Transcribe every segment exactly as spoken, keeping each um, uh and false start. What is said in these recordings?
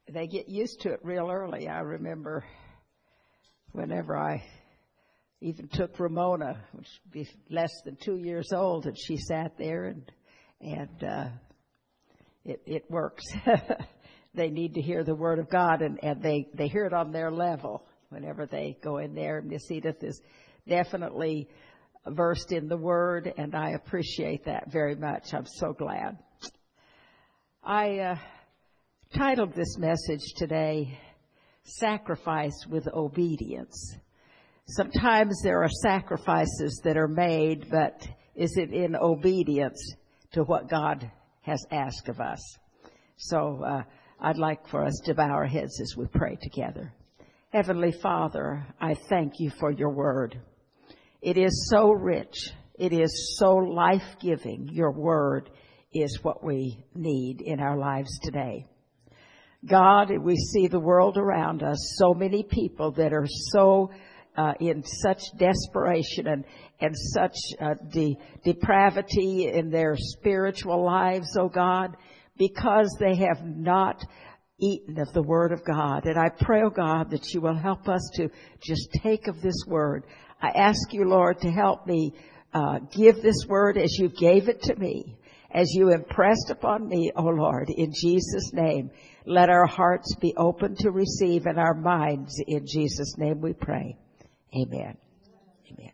they get used to it real early. I remember whenever I even took Ramona, which would be less than two years old, and she sat there, and and uh, it, it works. They need to hear the Word of God, and, and they, they hear it on their level whenever they go in there. Miss Edith is definitely versed in the Word, and I appreciate that very much. I'm so glad. I uh, titled this message today, Sacrifice with Obedience. Sometimes there are sacrifices that are made, but is it in obedience to what God has asked of us? So uh, I'd like for us to bow our heads as we pray together. Heavenly Father, I thank you for your word. It is so rich. It is so life-giving. Your word is what we need in our lives today. God, we see the world around us, so many people that are so uh, in such desperation and, and such uh, de- depravity in their spiritual lives, oh God, because they have not eaten of the Word of God. And I pray, oh God, that you will help us to just take of this Word. I ask you, Lord, to help me uh, give this Word as you gave it to me, as you impressed upon me, oh Lord, in Jesus' name. Let our hearts be open to receive and our minds, in Jesus' name we pray. Amen. Amen.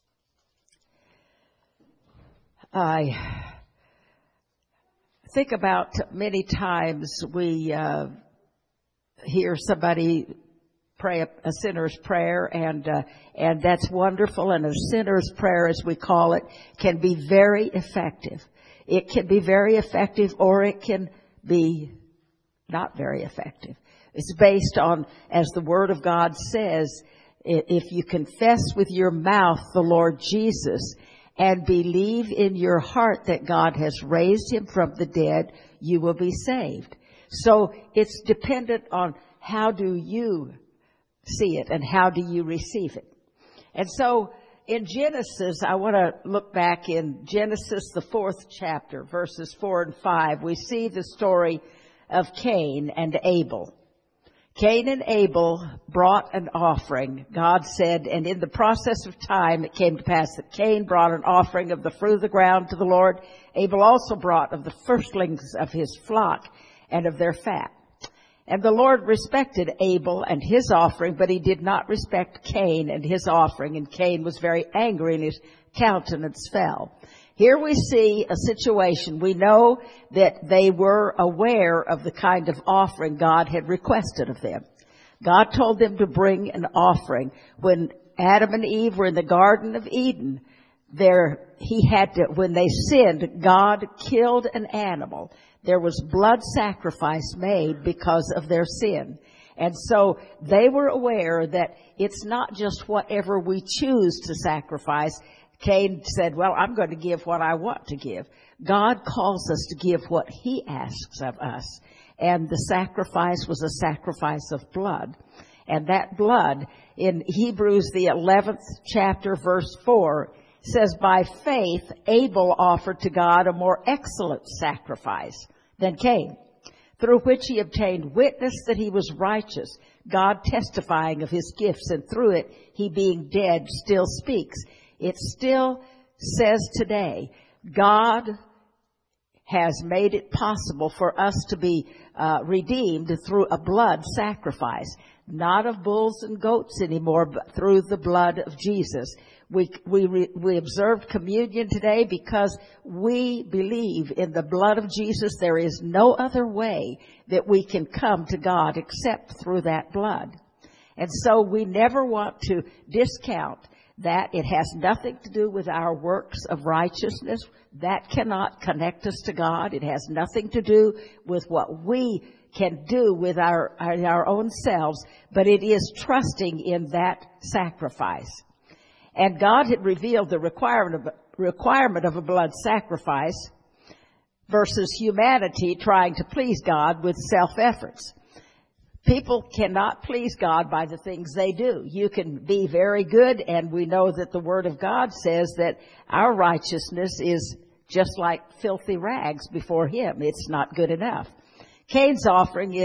I think about many times we uh, hear somebody pray a, a sinner's prayer, and uh, and that's wonderful. And a sinner's prayer, as we call it, can be very effective. It can be very effective, or it can be not very effective. It's based on, as the Word of God says, if you confess with your mouth the Lord Jesus and believe in your heart that God has raised him from the dead, you will be saved. So it's dependent on how do you see it and how do you receive it. And so in Genesis, I want to look back in Genesis, the fourth chapter, verses four and five. We see the story of Cain and Abel. Cain and Abel brought an offering. God said, and in the process of time, it came to pass that Cain brought an offering of the fruit of the ground to the Lord. Abel also brought of the firstlings of his flock and of their fat. And the Lord respected Abel and his offering, but he did not respect Cain and his offering. And Cain was very angry, and his countenance fell. Here we see a situation. We know that they were aware of the kind of offering God had requested of them. God told them to bring an offering. When Adam and Eve were in the Garden of Eden, there he had to, when they sinned, God killed an animal. There was blood sacrifice made because of their sin. And so they were aware that it's not just whatever we choose to sacrifice. Cain said, well, I'm going to give what I want to give. God calls us to give what he asks of us. And the sacrifice was a sacrifice of blood. And that blood, in Hebrews, the eleventh chapter, verse four, says, by faith, Abel offered to God a more excellent sacrifice than Cain, through which he obtained witness that he was righteous, God testifying of his gifts, and through it, he being dead still speaks. It still says today, God has made it possible for us to be uh, redeemed through a blood sacrifice, not of bulls and goats anymore, but through the blood of Jesus. We we we observed communion today because we believe in the blood of Jesus. There is no other way that we can come to God except through that blood. And so we never want to discount that. It has nothing to do with our works of righteousness. That cannot connect us to God. It has nothing to do with what we can do with our, our own selves, but it is trusting in that sacrifice. And God had revealed the requirement of, requirement of a blood sacrifice versus humanity trying to please God with self-efforts. People cannot please God by the things they do. You can be very good, and we know that the Word of God says that our righteousness is just like filthy rags before Him. It's not good enough. Cain's offering is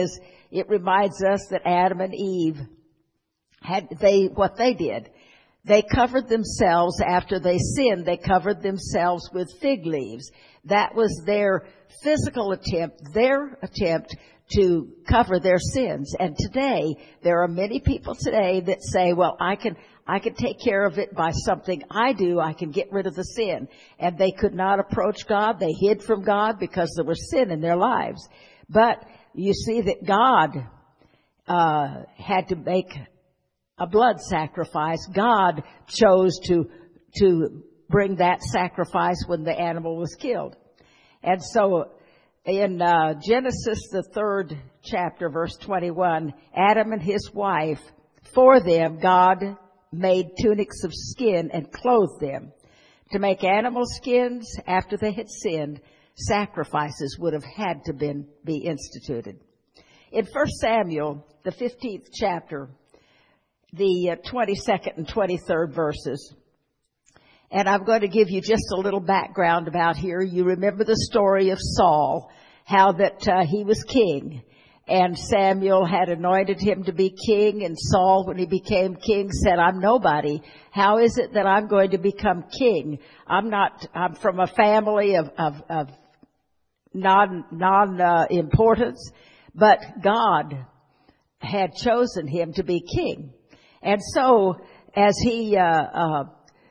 it reminds us that Adam and Eve had they what they did. They covered themselves after they sinned. They covered themselves with fig leaves. That was their physical attempt, their attempt to cover their sins. And today, there are many people today that say, well, I can, I can take care of it by something I do. I can get rid of the sin. And they could not approach God. They hid from God because there was sin in their lives. But you see that God, uh, had to make a blood sacrifice. God chose to, to bring that sacrifice when the animal was killed. And so in uh, Genesis, the third chapter, verse twenty-one, Adam and his wife, for them God made tunics of skin and clothed them. To make animal skins after they had sinned, sacrifices would have had to been, be instituted. In First Samuel, the fifteenth chapter, the twenty-second and twenty-third verses. And I'm going to give you just a little background about here. You remember the story of Saul, how that uh, he was king. And Samuel had anointed him to be king. And Saul, when he became king, said, I'm nobody. How is it that I'm going to become king? I'm not, I'm from a family of, of, of non, non, uh, importance. But God had chosen him to be king. And so, as he, uh, uh,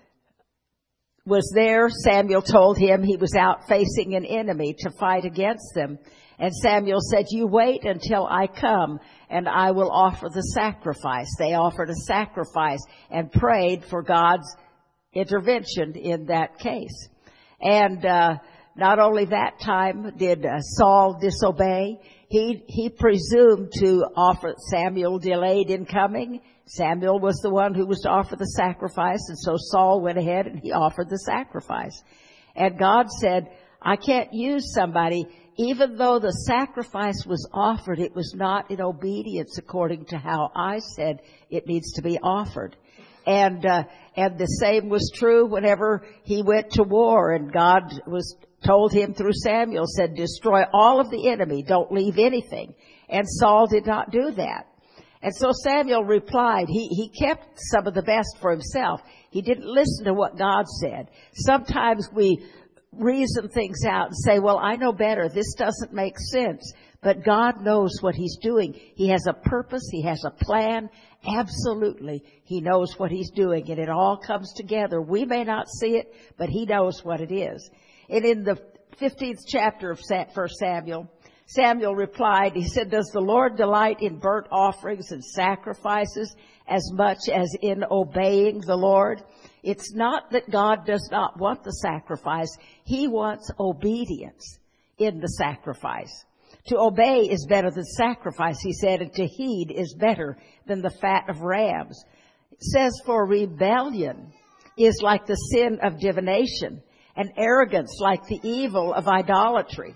was there, Samuel told him he was out facing an enemy to fight against them. And Samuel said, you wait until I come and I will offer the sacrifice. They offered a sacrifice and prayed for God's intervention in that case. And, uh, not only that time did uh, Saul disobey, he, he presumed to offer. Samuel delayed in coming. Samuel was the one who was to offer the sacrifice, and so Saul went ahead and he offered the sacrifice. And God said, I can't use somebody, even though the sacrifice was offered, it was not in obedience according to how I said it needs to be offered. And, uh, and the same was true whenever he went to war, and God was told him through Samuel, said, destroy all of the enemy, don't leave anything. And Saul did not do that. And so Samuel replied, he, he kept some of the best for himself. He didn't listen to what God said. Sometimes we reason things out and say, well, I know better. This doesn't make sense. But God knows what he's doing. He has a purpose. He has a plan. Absolutely. He knows what he's doing, and it all comes together. We may not see it, but he knows what it is. And in the fifteenth chapter of First Samuel, Samuel replied, he said, does the Lord delight in burnt offerings and sacrifices as much as in obeying the Lord? It's not that God does not want the sacrifice. He wants obedience in the sacrifice. To obey is better than sacrifice, he said, and to heed is better than the fat of rams. It says, for rebellion is like the sin of divination, and arrogance like the evil of idolatry.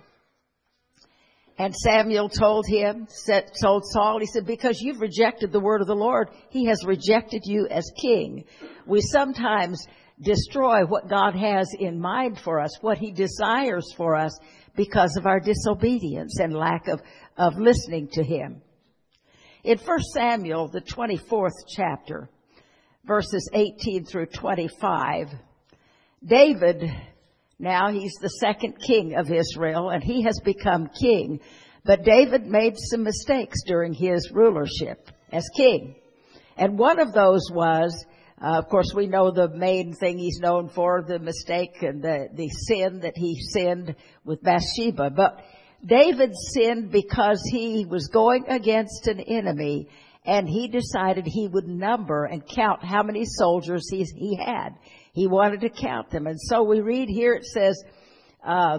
And Samuel told him, said, told Saul, he said, because you've rejected the word of the Lord, he has rejected you as king. We sometimes destroy what God has in mind for us, what he desires for us, because of our disobedience and lack of, of listening to him. In First Samuel, the twenty-fourth chapter, verses eighteen through twenty-five, David, now he's the second king of Israel, and he has become king. But David made some mistakes during his rulership as king. And one of those was, uh, of course, we know the main thing he's known for, the mistake and the, the sin that he sinned with Bathsheba. But David sinned because he was going against an enemy, and he decided he would number and count how many soldiers he, he had. He wanted to count them. And so we read here, it says, uh,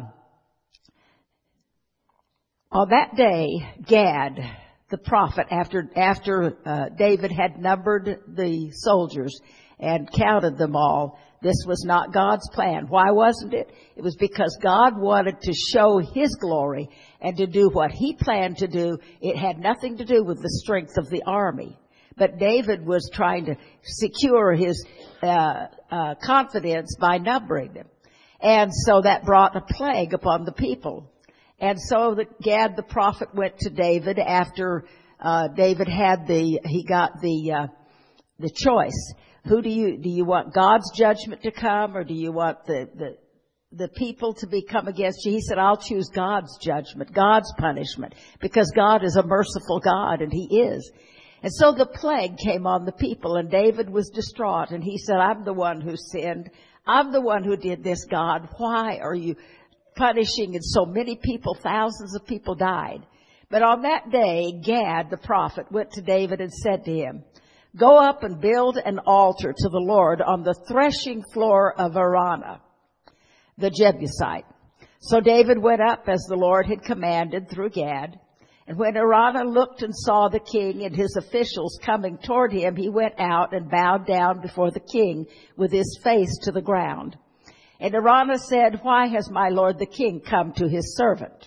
on that day, Gad, the prophet, after, after, uh, David had numbered the soldiers and counted them all, this was not God's plan. Why wasn't it? It was because God wanted to show his glory and to do what he planned to do. It had nothing to do with the strength of the army. But David was trying to secure his uh, uh confidence by numbering them. And so that brought a plague upon the people. And so the, Gad the prophet went to David after uh, David had the, he got the, uh, the choice. Who do you, do you want God's judgment to come, or do you want the, the, the people to be come against you? He said, I'll choose God's judgment, God's punishment, because God is a merciful God, and He is. And so the plague came on the people, and David was distraught, and he said, I'm the one who sinned. I'm the one who did this, God. Why are you punishing? And so many people, thousands of people died. But on that day, Gad the prophet went to David and said to him, go up and build an altar to the Lord on the threshing floor of Araunah, the Jebusite. So David went up as the Lord had commanded through Gad. And when Araunah looked and saw the king and his officials coming toward him, he went out and bowed down before the king with his face to the ground. And Araunah said, why has my lord the king come to his servant?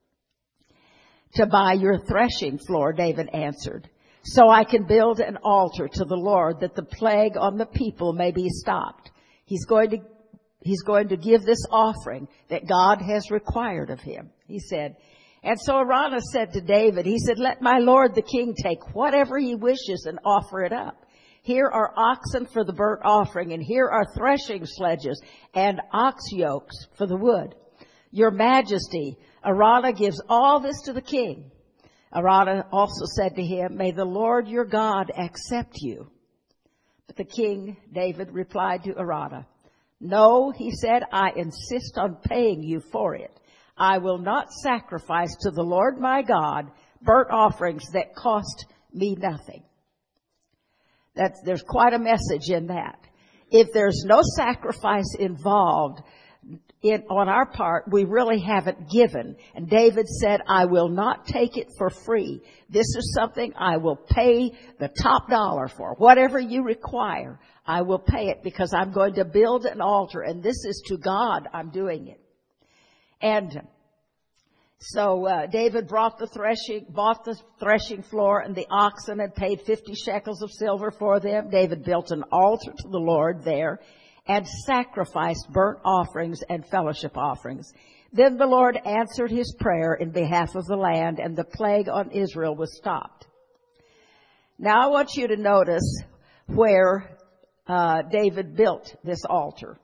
To buy your threshing floor, David answered, so I can build an altar to the Lord, that the plague on the people may be stopped. He's going to, he's going to give this offering that God has required of him, he said. And so Araunah said to David, he said, let my lord the king take whatever he wishes and offer it up. Here are oxen for the burnt offering, and here are threshing sledges and ox yokes for the wood. Your majesty, Araunah gives all this to the king. Araunah also said to him, may the Lord your God accept you. But the king, David, replied to Araunah, no, he said, I insist on paying you for it. I will not sacrifice to the Lord my God burnt offerings that cost me nothing. That's, there's quite a message in that. If there's no sacrifice involved in, on our part, we really haven't given. And David said, I will not take it for free. This is something I will pay the top dollar for. Whatever you require, I will pay it, because I'm going to build an altar, and this is to God I'm doing it. And so uh, David brought the threshing, bought the threshing floor and the oxen, and paid fifty shekels of silver for them. David built an altar to the Lord there and sacrificed burnt offerings and fellowship offerings. Then the Lord answered his prayer in behalf of the land, and the plague on Israel was stopped. Now I want you to notice where uh, David built this altar.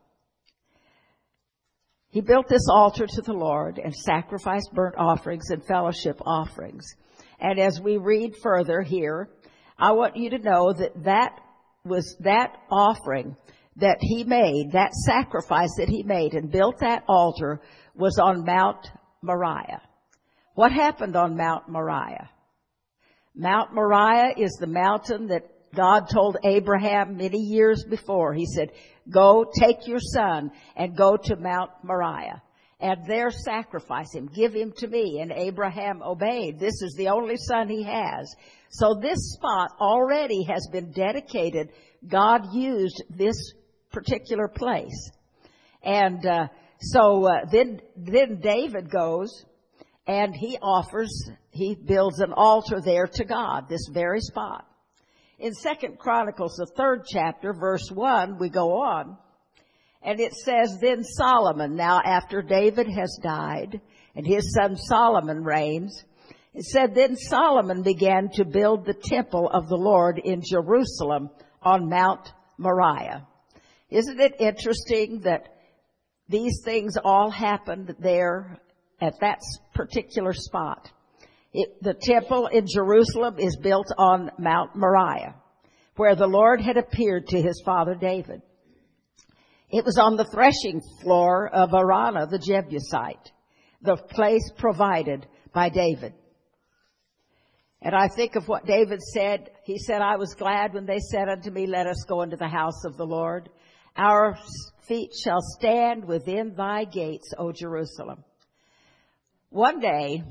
He built this altar to the Lord and sacrificed burnt offerings and fellowship offerings. And as we read further here, I want you to know that that was that offering that he made, that sacrifice that he made and built that altar, was on Mount Moriah. What happened on Mount Moriah? Mount Moriah is the mountain that God told Abraham many years before. He said, go take your son and go to Mount Moriah and there sacrifice him. Give him to me. And Abraham obeyed. This is the only son he has. So this spot already has been dedicated. God used this particular place. And uh, so uh, then, then David goes and he offers, he builds an altar there to God, this very spot. In Second Chronicles, the third chapter, verse one, we go on, and it says, then Solomon, now after David has died, and his son Solomon reigns, it said, then Solomon began to build the temple of the Lord in Jerusalem on Mount Moriah. Isn't it interesting that these things all happened there at that particular spot? It, the temple in Jerusalem is built on Mount Moriah, where the Lord had appeared to his father David. It was on the threshing floor of Araunah the Jebusite, the place provided by David. And I think of what David said. He said, I was glad when they said unto me, let us go into the house of the Lord. Our feet shall stand within thy gates, O Jerusalem. One day,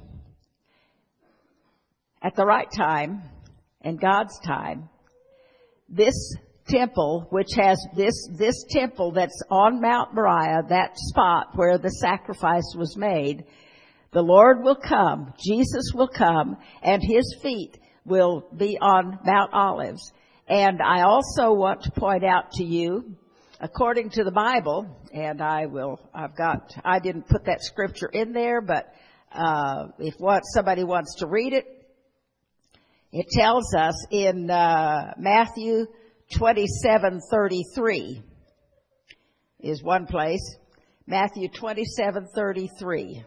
at the right time, and God's time, this temple, which has this, this temple that's on Mount Moriah, that spot where the sacrifice was made, the Lord will come, Jesus will come, and his feet will be on Mount Olives. And I also want to point out to you, according to the Bible, and I will, I've got, I didn't put that scripture in there, but uh, if what somebody wants to read it, it tells us in uh, Matthew twenty-seven thirty-three is one place. Matthew twenty-seven thirty-three.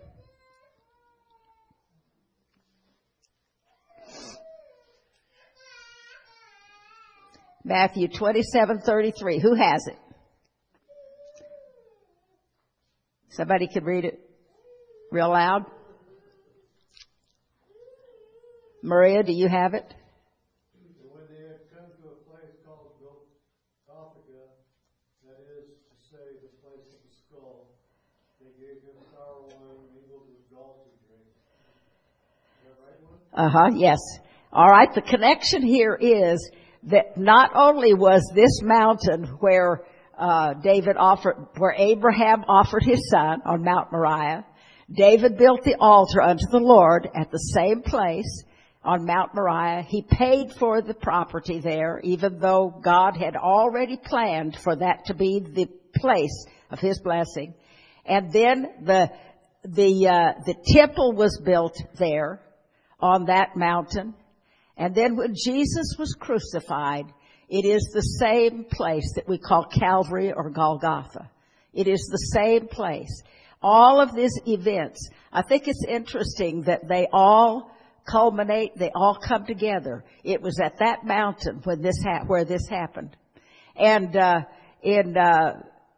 Matthew twenty-seven thirty-three. Who has it? Somebody could read it real loud. Maria, do you have it? When they had come to a place called Golgotha, that is to say, the place of the skull, they gave him sour wine mingled with gall to drink. Is that right, one? Uh-huh, yes. All right, the connection here is that not only was this mountain where uh David offered, where Abraham offered his son on Mount Moriah, David built the altar unto the Lord at the same place on Mount Moriah. He paid for the property there, even though God had already planned for that to be the place of his blessing. And then the the uh the temple was built there on that mountain. And then when Jesus was crucified, it is the same place that we call Calvary or Golgotha. It is the same place. All of these events, I think it's interesting that they all culminate, they all come together. It was at that mountain when this ha- where this happened. And uh in uh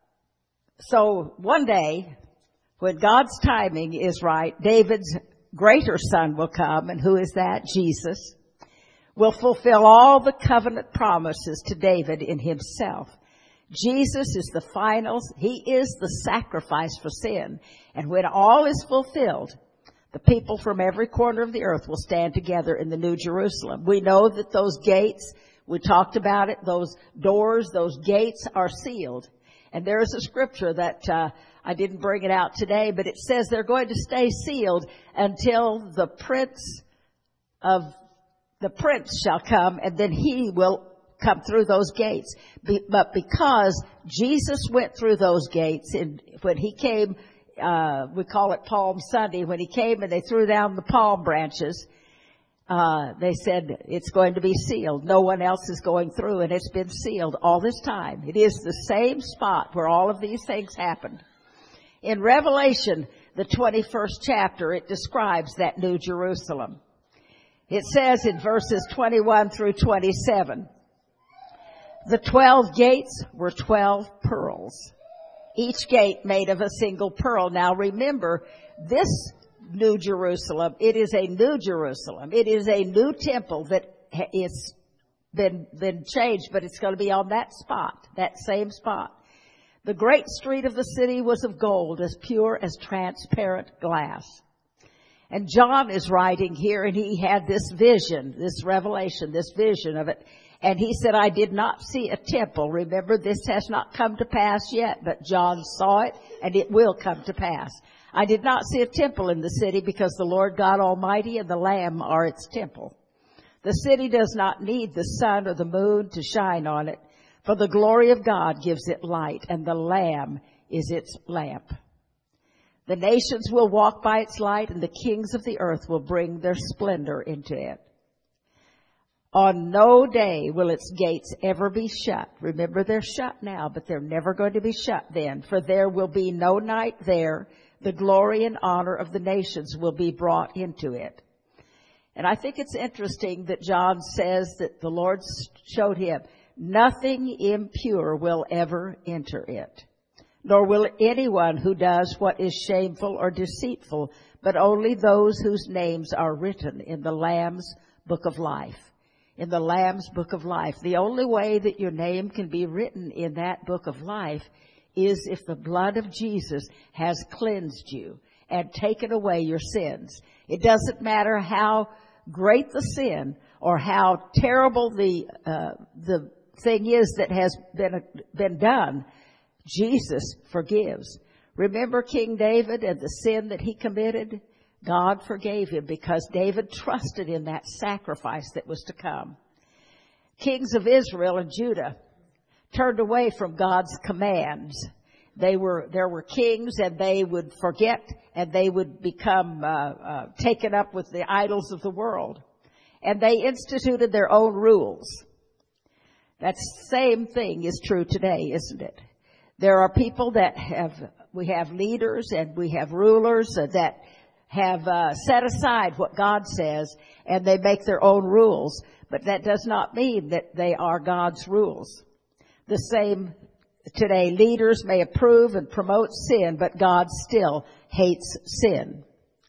so one day, when God's timing is right, David's greater son will come. And who is that? Jesus. Will fulfill all the covenant promises to David in himself. Jesus is the final, he is the sacrifice for sin. And when all is fulfilled, the people from every corner of the earth will stand together in the New Jerusalem. We know that those gates, we talked about it, those doors, those gates are sealed. And there is a scripture that uh, I didn't bring it out today, but it says they're going to stay sealed until the prince of the prince shall come, and then he will come through those gates. Be, but because Jesus went through those gates, and when he came, uh, we call it Palm Sunday, when he came and they threw down the palm branches, uh, they said it's going to be sealed. No one else is going through, and it's been sealed all this time. It is the same spot where all of these things happened. In Revelation, the twenty-first chapter, it describes that New Jerusalem. It says in verses twenty-one through twenty-seven, the twelve gates were twelve pearls, each gate made of a single pearl. Now remember, this New Jerusalem, it is a new Jerusalem. It is a new temple that is been, been changed, but it's going to be on that spot, that same spot. The great street of the city was of gold, as pure as transparent glass. And John is writing here, and he had this vision, this revelation, this vision of it. And he said, I did not see a temple. Remember, this has not come to pass yet, but John saw it, and it will come to pass. I did not see a temple in the city, because the Lord God Almighty and the Lamb are its temple. The city does not need the sun or the moon to shine on it, for the glory of God gives it light, and the Lamb is its lamp. The nations will walk by its light, and the kings of the earth will bring their splendor into it. On no day will its gates ever be shut. Remember, they're shut now, but they're never going to be shut then. For there will be no night there. The glory and honor of the nations will be brought into it. And I think it's interesting that John says that the Lord showed him, nothing impure will ever enter it. Nor will anyone who does what is shameful or deceitful, but only those whose names are written in the Lamb's book of life. In the Lamb's book of life. The only way that your name can be written in that book of life is if the blood of Jesus has cleansed you and taken away your sins. It doesn't matter how great the sin or how terrible the uh, the thing is that has been been done. Jesus forgives. Remember King David and the sin that he committed? God forgave him because David trusted in that sacrifice that was to come. Kings of Israel and Judah turned away from God's commands. They were, there were kings, and they would forget, and they would become uh, uh, taken up with the idols of the world. And they instituted their own rules. That same thing is true today, isn't it? There are people that have, we have leaders and we have rulers that have uh, set aside what God says, and they make their own rules. But that does not mean that they are God's rules. The same today, leaders may approve and promote sin, but God still hates sin.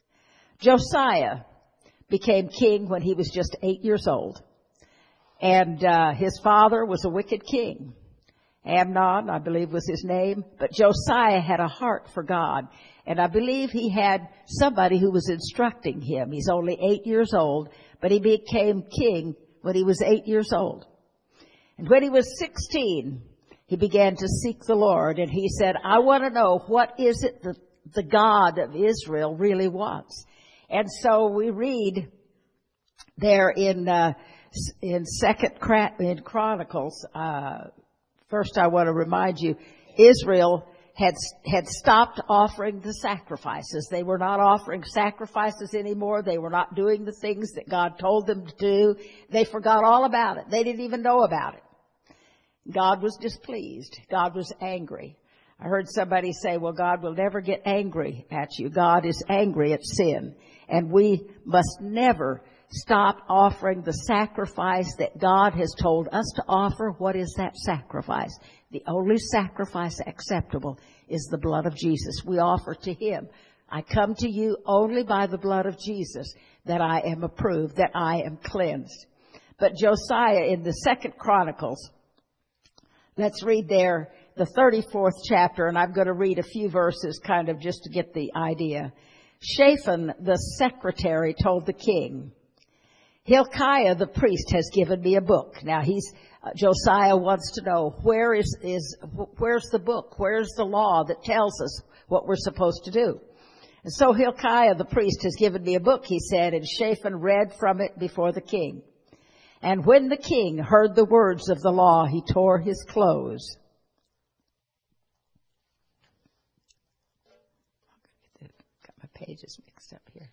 Josiah became king when he was just eight years old. And uh, his father was a wicked king. Amnon, I believe, was his name. But Josiah had a heart for God. And I believe he had somebody who was instructing him. He's only eight years old, but he became king when he was eight years old. And when he was sixteen, he began to seek the Lord. And he said, I want to know, what is it that the God of Israel really wants? And so we read there in uh, in Second in Chronicles. Uh, first, I want to remind you, Israel had had stopped offering the sacrifices. They were not offering sacrifices anymore. They were not doing the things that God told them to do. They forgot all about it. They didn't even know about it. God was displeased. God was angry. I heard somebody say, well, God will never get angry at you. God is angry at sin. And we must never stop offering the sacrifice that God has told us to offer. What is that sacrifice? The only sacrifice acceptable is the blood of Jesus. We offer to him. I come to you only by the blood of Jesus, that I am approved, that I am cleansed. But Josiah, in the Second Chronicles, let's read there the thirty-fourth chapter, and I'm going to read a few verses kind of just to get the idea. Shaphan, the secretary, told the king, Hilkiah, the priest, has given me a book. Now he's, uh, Josiah wants to know, where is, is, where's the book? Where's the law that tells us what we're supposed to do? And so Hilkiah, the priest, has given me a book, he said, and Shaphan read from it before the king. And when the king heard the words of the law, he tore his clothes. Got my pages mixed up here.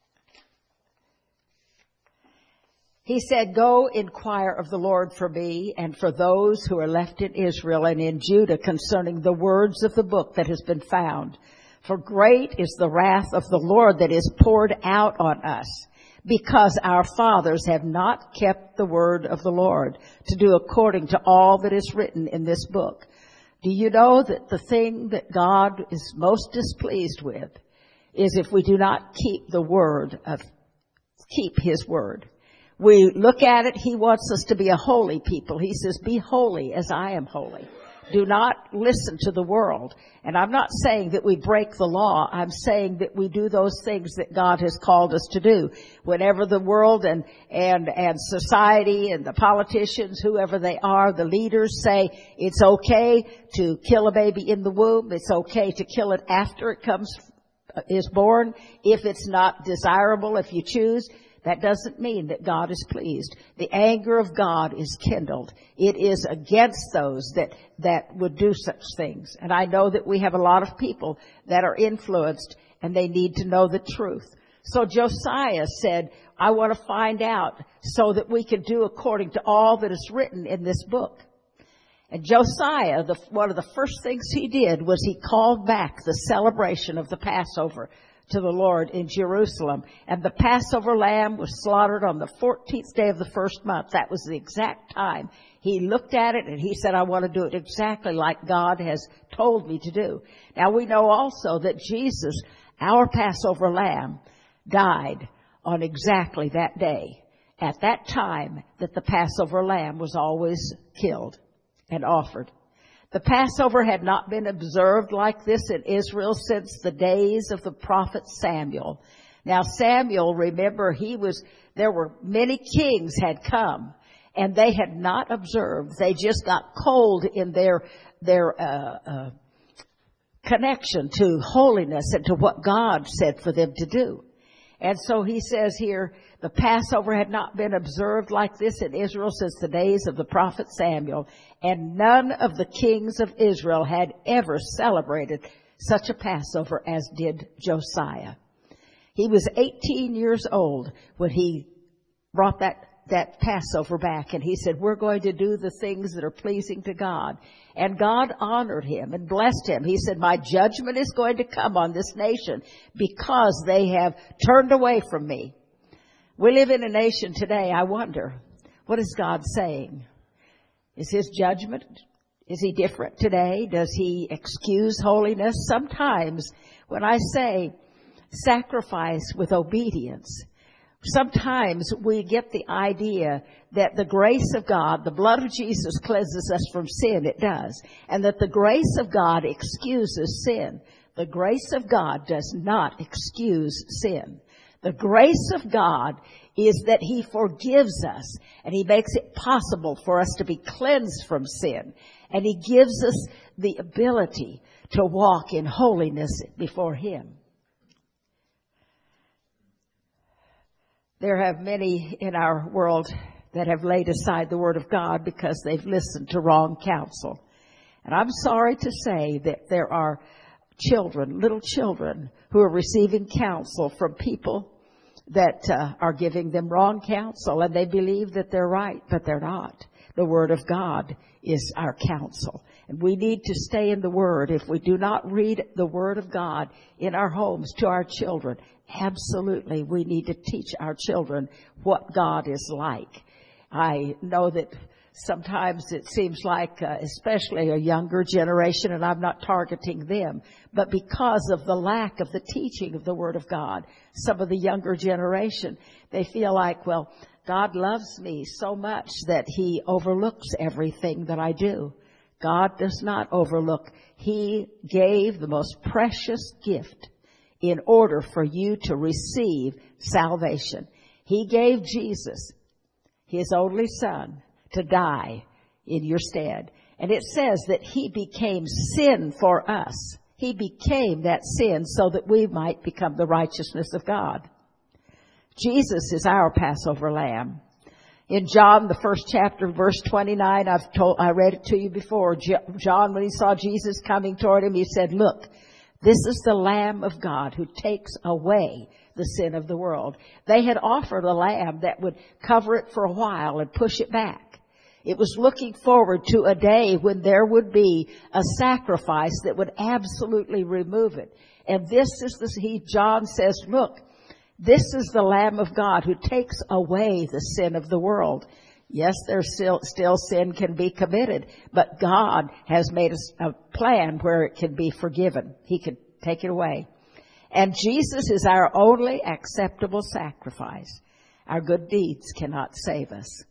He said, go inquire of the Lord for me and for those who are left in Israel and in Judah concerning the words of the book that has been found. For great is the wrath of the Lord that is poured out on us, because our fathers have not kept the word of the Lord to do according to all that is written in this book. Do you know that the thing that God is most displeased with is if we do not keep the word of, keep his word? We look at it, he wants us to be a holy people. He says, be holy as I am holy. Do not listen to the world. And I'm not saying that we break the law. I'm saying that we do those things that God has called us to do. Whenever the world and, and, and society and the politicians, whoever they are, the leaders say it's okay to kill a baby in the womb. It's okay to kill it after it comes, is born, if it's not desirable, if you choose. That doesn't mean that God is pleased. The anger of God is kindled. It is against those that, that would do such things. And I know that we have a lot of people that are influenced and they need to know the truth. So Josiah said, I want to find out so that we can do according to all that is written in this book. And Josiah, the, one of the first things he did was he called back the celebration of the Passover to the Lord in Jerusalem. And the Passover lamb was slaughtered on the fourteenth day of the first month. That was the exact time. He looked at it and he said, I want to do it exactly like God has told me to do. Now we know also that Jesus, our Passover lamb, died on exactly that day, at that time that the Passover lamb was always killed and offered. The Passover had not been observed like this in Israel since the days of the prophet Samuel. Now Samuel, remember, he was, there were many kings had come and they had not observed. They just got cold in their, their, uh, uh, connection to holiness and to what God said for them to do. And so he says here, the Passover had not been observed like this in Israel since the days of the prophet Samuel, and none of the kings of Israel had ever celebrated such a Passover as did Josiah. He was eighteen years old when he brought that, that Passover back, and he said, we're going to do the things that are pleasing to God. And God honored him and blessed him. He said, my judgment is going to come on this nation because they have turned away from me. We live in a nation today, I wonder, what is God saying? Is his judgment, is he different today? Does he excuse holiness? Sometimes when I say sacrifice with obedience, sometimes we get the idea that the grace of God, the blood of Jesus cleanses us from sin. It does. And that the grace of God excuses sin. The grace of God does not excuse sin. The grace of God is that he forgives us and he makes it possible for us to be cleansed from sin. And he gives us the ability to walk in holiness before him. There have many in our world that have laid aside the Word of God because they've listened to wrong counsel. And I'm sorry to say that there are children, little children, who are receiving counsel from people that uh, are giving them wrong counsel, and they believe that they're right, but they're not. The Word of God is our counsel. And we need to stay in the Word. If we do not read the Word of God in our homes to our children, absolutely we need to teach our children what God is like. I know that sometimes it seems like, uh, especially a younger generation, and I'm not targeting them, but because of the lack of the teaching of the Word of God, some of the younger generation, they feel like, well, God loves me so much that he overlooks everything that I do. God does not overlook. He gave the most precious gift in order for you to receive salvation. He gave Jesus, his only son, to die in your stead. And it says that he became sin for us. He became that sin so that we might become the righteousness of God. Jesus is our Passover lamb. In John, the first chapter, verse twenty-nine, I've told, I read it to you before. John, when he saw Jesus coming toward him, he said, look, this is the Lamb of God who takes away the sin of the world. They had offered a lamb that would cover it for a while and push it back. It was looking forward to a day when there would be a sacrifice that would absolutely remove it. And this is the, he, John says, look, this is the Lamb of God who takes away the sin of the world. Yes, there's still, still sin can be committed, but God has made a, a plan where it can be forgiven. He can take it away. And Jesus is our only acceptable sacrifice. Our good deeds cannot save us.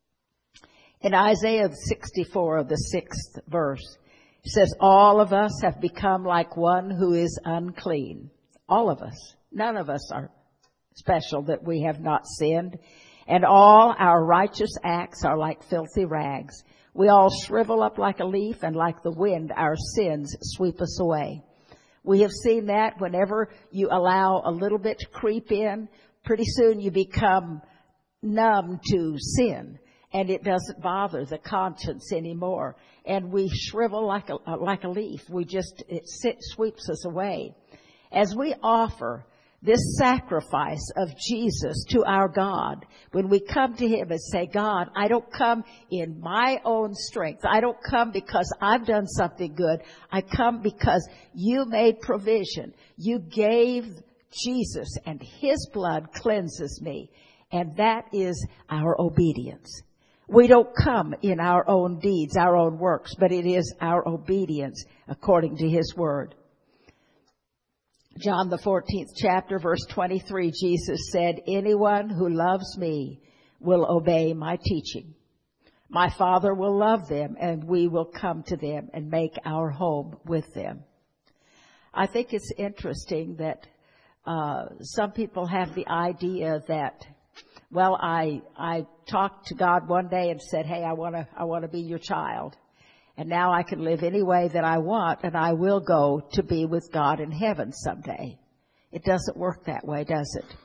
In Isaiah sixty-four, of the sixth verse, it says, all of us have become like one who is unclean. All of us. None of us are special that we have not sinned. And all our righteous acts are like filthy rags. We all shrivel up like a leaf, and like the wind, our sins sweep us away. We have seen that whenever you allow a little bit to creep in, pretty soon you become numb to sin, and it doesn't bother the conscience anymore. And we shrivel like a, like a leaf. We just, it sweeps us away. As we offer this sacrifice of Jesus to our God, when we come to him and say, God, I don't come in my own strength. I don't come because I've done something good. I come because you made provision. You gave Jesus, and his blood cleanses me. And that is our obedience. We don't come in our own deeds, our own works, but it is our obedience according to his word. John, the fourteenth chapter, verse twenty-three, Jesus said, anyone who loves me will obey my teaching. My Father will love them, and we will come to them and make our home with them. I think it's interesting that uh some people have the idea that, well, I I talked to God one day and said, hey, I want to I want to be your child. And now I can live any way that I want, and I will go to be with God in heaven someday. It doesn't work that way, does it?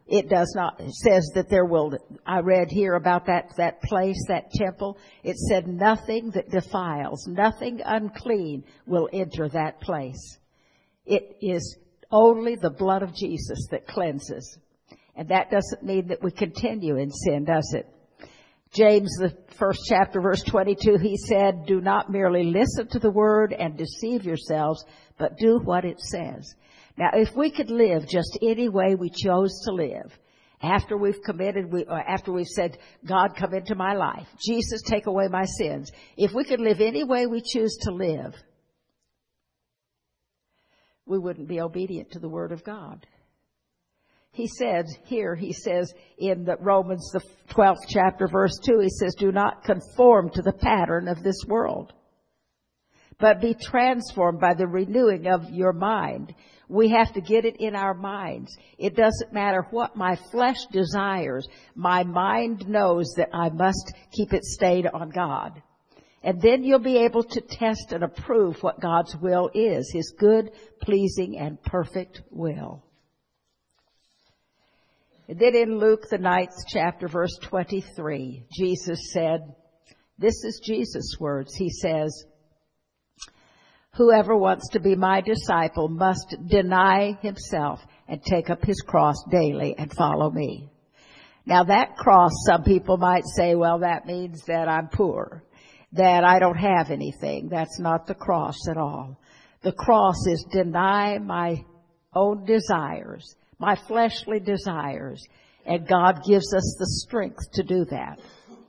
It does not, it says that there will, I read here about that, that place, that temple. It said nothing that defiles, nothing unclean will enter that place. It is only the blood of Jesus that cleanses. And that doesn't mean that we continue in sin, does it? James, the first chapter, verse twenty-two, he said, do not merely listen to the word and deceive yourselves, but do what it says. Now, if we could live just any way we chose to live, after we've committed, we, or after we've said, God, come into my life, Jesus, take away my sins. If we could live any way we choose to live, we wouldn't be obedient to the word of God. He said here, he says in the Romans, the twelfth chapter, verse two, he says, do not conform to the pattern of this world, but be transformed by the renewing of your mind. We have to get it in our minds. It doesn't matter what my flesh desires. My mind knows that I must keep it stayed on God. And then you'll be able to test and approve what God's will is, his good, pleasing, and perfect will. And then in Luke, the ninth chapter, verse twenty-three, Jesus said, this is Jesus' words. He says, whoever wants to be my disciple must deny himself and take up his cross daily and follow me. Now that cross, some people might say, well, that means that I'm poor, that I don't have anything. That's not the cross at all. The cross is deny my own desires, my fleshly desires, and God gives us the strength to do that.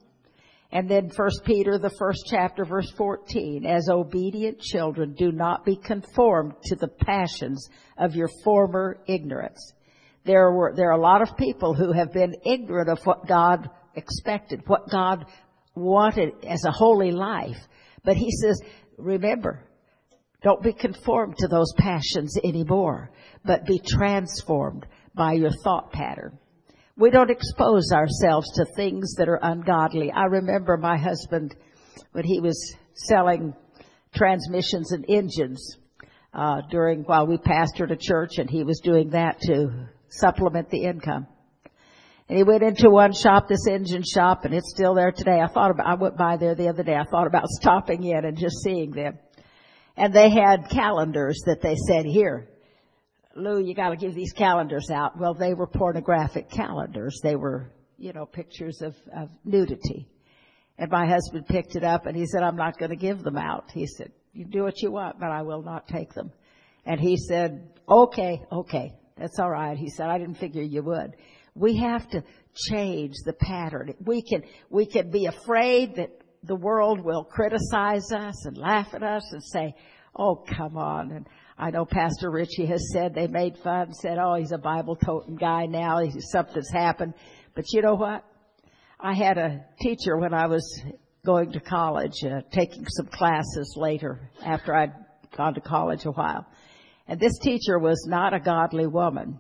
And then First Peter, the first chapter, verse fourteen, as obedient children, do not be conformed to the passions of your former ignorance. There were, there are a lot of people who have been ignorant of what God expected, what God wanted as a holy life. But he says, remember, don't be conformed to those passions anymore, but be transformed by your thought pattern. We don't expose ourselves to things that are ungodly. I remember my husband, when he was selling transmissions and engines, uh, during, while we pastored a church, and he was doing that to supplement the income. And he went into one shop, this engine shop, and it's still there today. I thought about, I went by there the other day. I thought about stopping in and just seeing them. And they had calendars that they said, here, Lou, you got to give these calendars out. Well, they were pornographic calendars. They were, you know, pictures of, of nudity. And my husband picked it up and he said, I'm not going to give them out. He said, you do what you want, but I will not take them. And he said, okay, okay, that's all right. He said, I didn't figure you would. We have to change the pattern. We can, we can be afraid that the world will criticize us and laugh at us and say, oh, come on. And I know Pastor Richie has said they made fun, said, oh, he's a Bible-toting guy now. He's, something's happened. But you know what? I had a teacher when I was going to college, uh, taking some classes later after I'd gone to college a while. And this teacher was not a godly woman.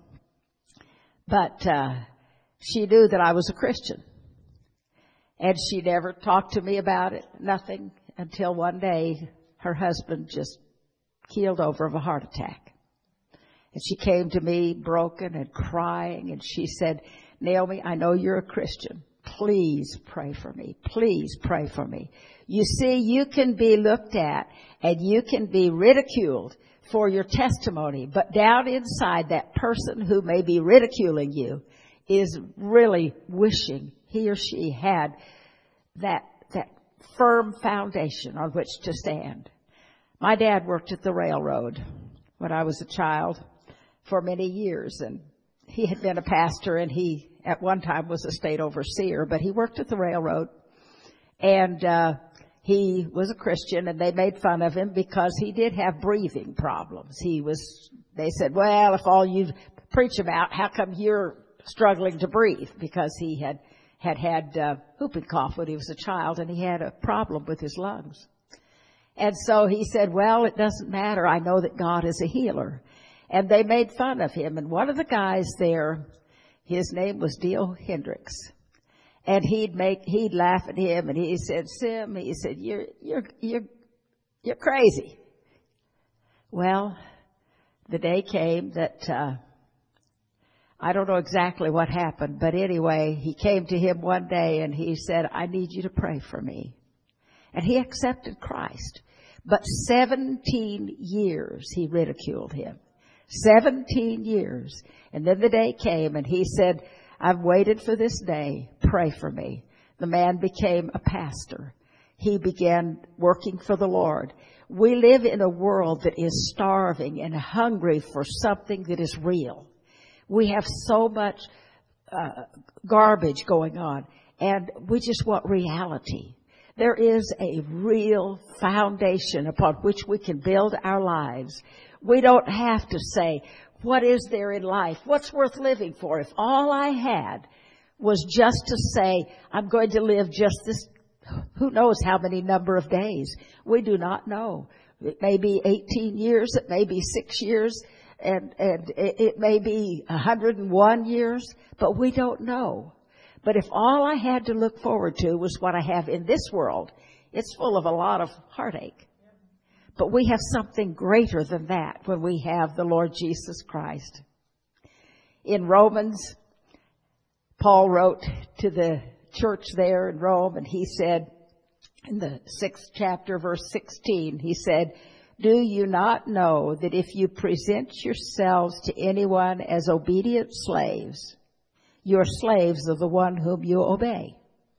But uh, she knew that I was a Christian. And she never talked to me about it, nothing, until one day her husband just keeled over of a heart attack. And she came to me broken and crying, and she said, Naomi, I know you're a Christian. Please pray for me. Please pray for me. You see, you can be looked at and you can be ridiculed for your testimony, but down inside, that person who may be ridiculing you is really wishing he or she had that that firm foundation on which to stand. My dad worked at the railroad when I was a child for many years, and he had been a pastor, and he at one time was a state overseer, but he worked at the railroad, and uh he was a Christian, and they made fun of him because he did have breathing problems. He was, they said, well, if all you preach about, how come you're struggling to breathe? Because he had had had uh, whooping cough when he was a child, and he had a problem with his lungs. And so he said, well, it doesn't matter. I know that God is a healer. And they made fun of him. And one of the guys there, his name was Dale Hendricks. And he'd make, he'd laugh at him, and he said, Sim, he said, you're, you're, you're, you're crazy. Well, the day came that, uh, I don't know exactly what happened, but anyway, he came to him one day and he said, I need you to pray for me. And he accepted Christ. But seventeen years he ridiculed him. seventeen years. And then the day came and he said, I've waited for this day. Pray for me. The man became a pastor. He began working for the Lord. We live in a world that is starving and hungry for something that is real. We have so much uh, garbage going on, and we just want reality. There is a real foundation upon which we can build our lives. We don't have to say, what is there in life? What's worth living for? If all I had was just to say, I'm going to live just this, who knows how many number of days? We do not know. It may be eighteen years. It may be six years. And, and it may be one hundred one years, but we don't know. But if all I had to look forward to was what I have in this world, it's full of a lot of heartache. But we have something greater than that when we have the Lord Jesus Christ. In Romans, Paul wrote to the church there in Rome, and he said, in the sixth chapter, verse sixteen, he said, do you not know that if you present yourselves to anyone as obedient slaves, you are slaves of the one whom you obey,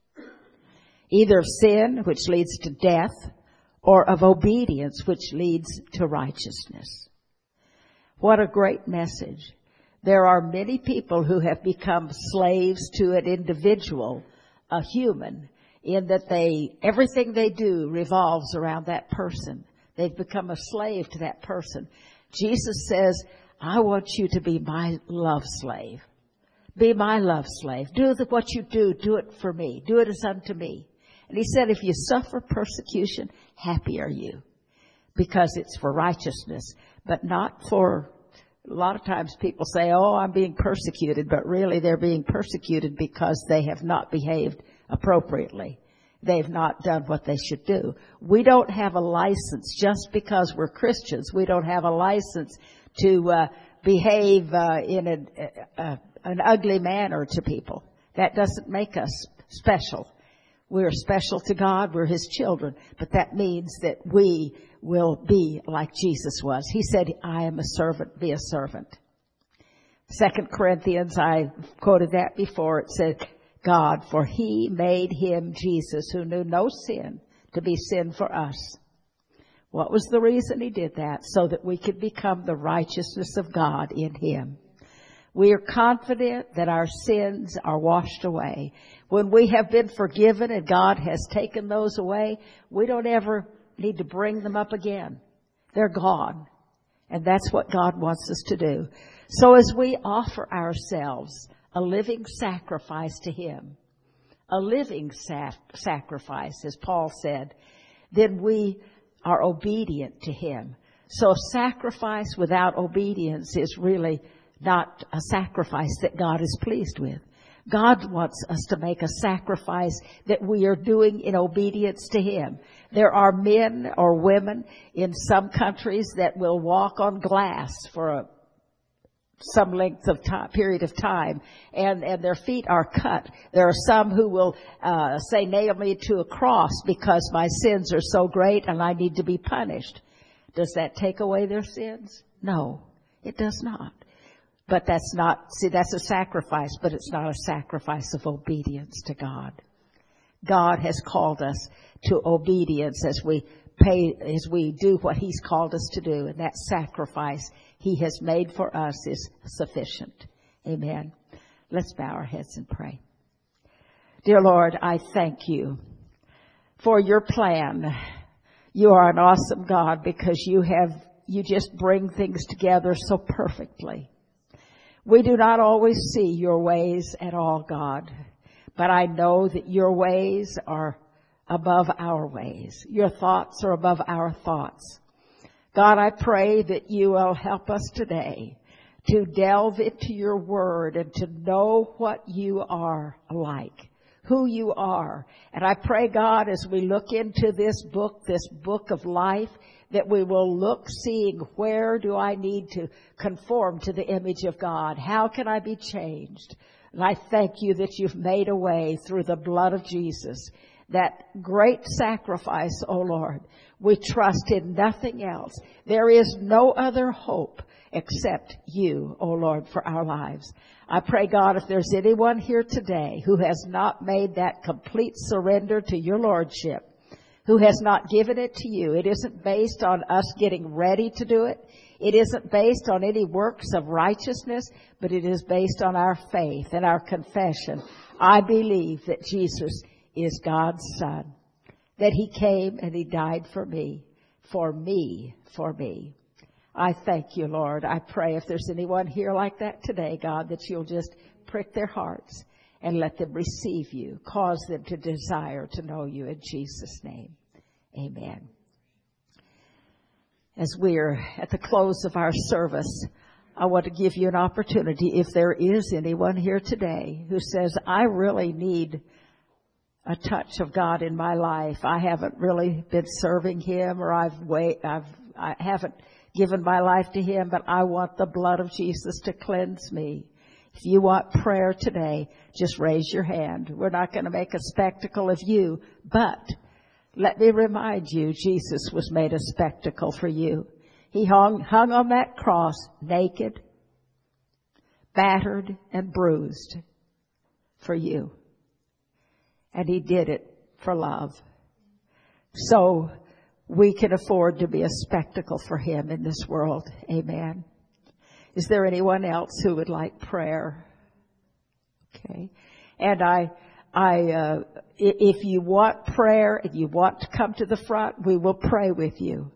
either of sin, which leads to death, or of obedience, which leads to righteousness? What a great message. There are many people who have become slaves to an individual, a human, in that they, everything they do revolves around that person. They've become a slave to that person. Jesus says, I want you to be my love slave. Be my love slave. Do the, what you do, do it for me. Do it as unto me. And he said, if you suffer persecution, happy are you, because it's for righteousness, but not for, a lot of times people say, oh, I'm being persecuted, but really they're being persecuted because they have not behaved appropriately. They've not done what they should do. We don't have a license just because we're Christians. We don't have a license to uh, behave uh, in a, a, an ugly manner to people. That doesn't make us special. We're special to God. We're His children. But that means that we will be like Jesus was. He said, I am a servant, be a servant. Second Corinthians, I quoted that before. It said, God, for He made Him, Jesus, who knew no sin, to be sin for us. What was the reason He did that? So that we could become the righteousness of God in Him. We are confident that our sins are washed away. When we have been forgiven and God has taken those away, we don't ever need to bring them up again. They're gone. And that's what God wants us to do. So as we offer ourselves a living sacrifice to Him, a living sac- sacrifice, as Paul said, then we are obedient to Him. So sacrifice without obedience is really not a sacrifice that God is pleased with. God wants us to make a sacrifice that we are doing in obedience to Him. There are men or women in some countries that will walk on glass for a some length of time, period of time, and, and their feet are cut. There are some who will uh, say, nail me to a cross because my sins are so great and I need to be punished. Does that take away their sins? No, it does not. But that's not, see, that's a sacrifice, but it's not a sacrifice of obedience to God. God has called us to obedience as we pay, as we do what He's called us to do, and that sacrifice He has made for us is sufficient. Amen. Let's bow our heads and pray. Dear Lord, I thank You for Your plan. You are an awesome God because you have, you just bring things together so perfectly. We do not always see Your ways at all, God, but I know that Your ways are above our ways. Your thoughts are above our thoughts. God, I pray that You will help us today to delve into Your Word and to know what You are like, who you are. And I pray, God, as we look into this book, this book of life, that we will look seeing where do I need to conform to the image of God? How can I be changed? And I thank you that you've made a way through the blood of Jesus. That great sacrifice, O Lord. We trust in nothing else. There is no other hope except you, O Lord, for our lives. I pray, God, if there's anyone here today who has not made that complete surrender to your Lordship, who has not given it to you, it isn't based on us getting ready to do it. It isn't based on any works of righteousness, but it is based on our faith and our confession. I believe that Jesus is God's Son, that He came and He died for me, for me, for me. I thank you, Lord. I pray if there's anyone here like that today, God, that you'll just prick their hearts and let them receive you. Cause them to desire to know you in Jesus' name. Amen. As we're at the close of our service, I want to give you an opportunity, if there is anyone here today who says, I really need a touch of God in my life. I haven't really been serving Him, or I've wait, I've, I haven't given my life to Him, but I want the blood of Jesus to cleanse me. If you want prayer today, just raise your hand. We're not going to make a spectacle of you, but let me remind you, Jesus was made a spectacle for you. He hung, hung on that cross naked, battered, and bruised for you. And He did it for love. So we can afford to be a spectacle for Him in this world. Amen. Is there anyone else who would like prayer? Okay. And I, I, uh, if you want prayer and you want to come to the front, we will pray with you.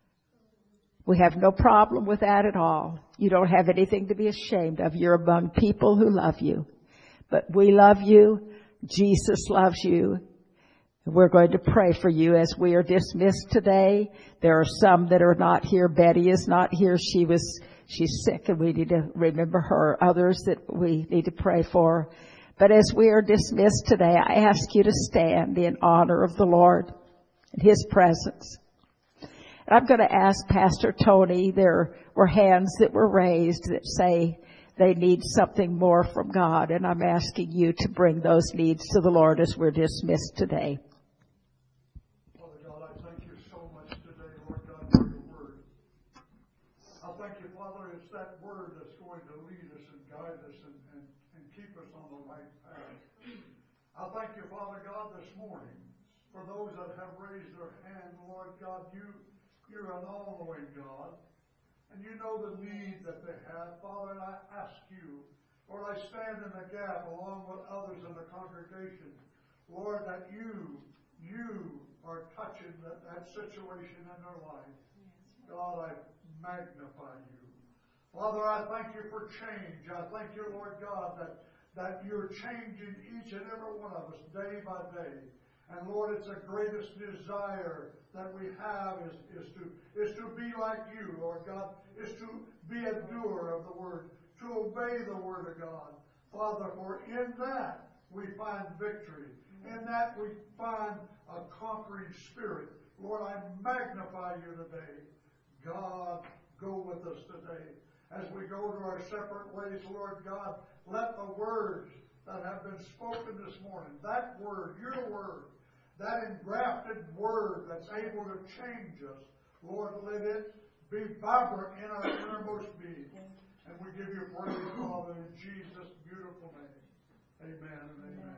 We have no problem with that at all. You don't have anything to be ashamed of. You're among people who love you. But we love you. Jesus loves you. We're going to pray for you as we are dismissed today. There are some that are not here. Betty is not here. She was, she's sick and we need to remember her. Others that we need to pray for. But as we are dismissed today, I ask you to stand in honor of the Lord and His presence. And I'm going to ask Pastor Tony, there were hands that were raised that say they need something more from God. And I'm asking you to bring those needs to the Lord as we're dismissed today. Father God, I thank you so much today, Lord God, for your word. I thank you, Father, it's that word that's going to lead us and guide us and, and, and keep us on the right path. I thank you, Father God, this morning for those that have raised their hand. Lord God, you, you're an all-knowing God. And you know the need that they have. Father, and I ask you, Lord, I stand in the gap along with others in the congregation, Lord, that you, you are touching that, that situation in their life. God, I magnify you. Father, I thank you for change. I thank you, Lord God, that, that you're changing each and every one of us day by day. And Lord, it's the greatest desire that we have is, is to is to be like you, Lord God, is to be a doer of the word, to obey the word of God. Father, for in that we find victory. In that we find a conquering spirit. Lord, I magnify you today. God, go with us today. As we go to our separate ways, Lord God, let the words that have been spoken this morning, that word, your word, that engrafted word that's able to change us, Lord, let it be vibrant in our innermost being. And we give you praise, Father, in Jesus' beautiful name. Amen and amen.